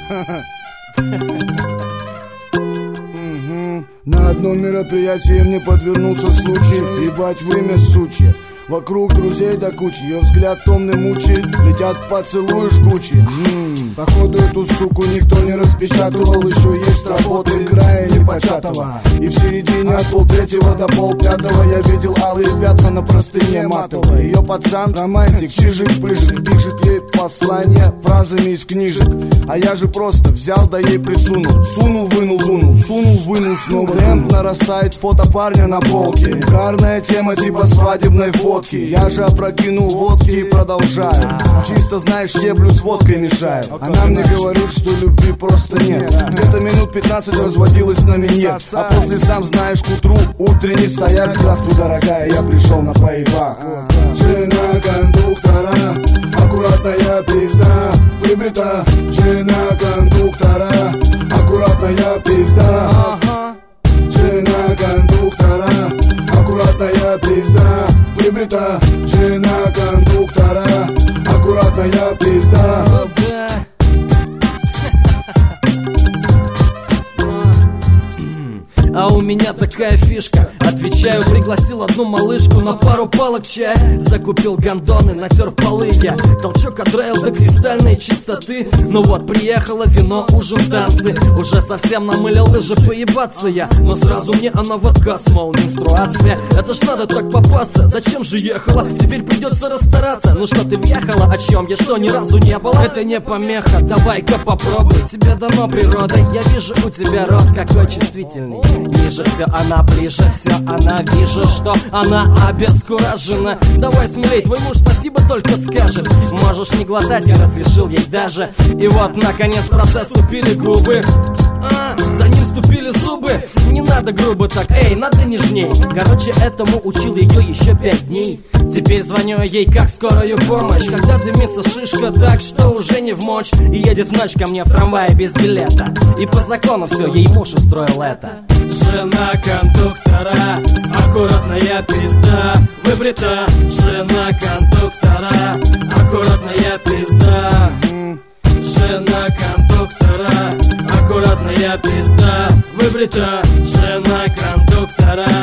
На одном мероприятии мне подвернулся случай ебать в имя сучья. Вокруг друзей до кучи, ее взгляд томный мучает. Летят поцелуи жгучие. Походу эту суку никто не распечатывал. Еще есть работы края непочатого. И в середине от 3:30 до 4:30 я видел алые пятна на простыне матовой. Ее пацан, романтик, чижик-пыжик, пишет ей послание фразами из книжек. А я же просто взял да ей присунул. Сунул, вынул, вынул, сунул, вынул, снова. Темп нарастает, фото парня на полке. Угарная тема типа свадебной фотки. Я же опрокинул водки и продолжаю. Чисто знаешь, еблю с водкой мешаю. Она мне говорит, что любви просто нет. Где-то минут 15 разводилась на минет. А после сам знаешь, к утру утренний стояк. Здравствуй, дорогая, я пришел на поебак. Жена кондуктора, аккуратная пизда, выбрита. Жена кондуктора, аккуратная пизда. Жена кондуктора, аккуратная пизда, выбрита. Жена кондуктора, аккуратная пизда. А у меня такая фишка. Отвечаю, пригласил одну малышку на пару палок чая. Закупил гондоны, натер полы я. Толчок отдраил до кристальной чистоты. Ну вот, приехало вино, ужин, танцы. Уже совсем намылил лыжи, поебаться я. Но сразу мне она в отказ, мол, менструация. Это ж надо так попасться, зачем же ехала? Теперь придется расстараться. Ну что ты въехала, о чем я что ни разу не было? Это не помеха, давай-ка попробуй. Тебе дано природой, я вижу у тебя рот какой чувствительный. Ниже все она, ближе все она. Вижу, что она обескуражена. Давай смелей, твой муж спасибо только скажет. Можешь не глотать, я разрешил ей даже. И вот, наконец, в процесс вступили губы. За ним вступили зубы. Не надо грубо так, эй, надо нежней. Короче, этому учил ее еще 5 дней. Теперь звоню ей как скорую помощь, когда дымится шишка так, что уже не вмочь. И едет в ночь ко мне в трамвае без билета. И по закону все, ей муж устроил это. Жена кондуктора, аккуратная пизда, выбрита. Жена кондуктора, аккуратная пизда. Жена кондуктора, аккуратная пизда, выбрита. Жена кондуктора,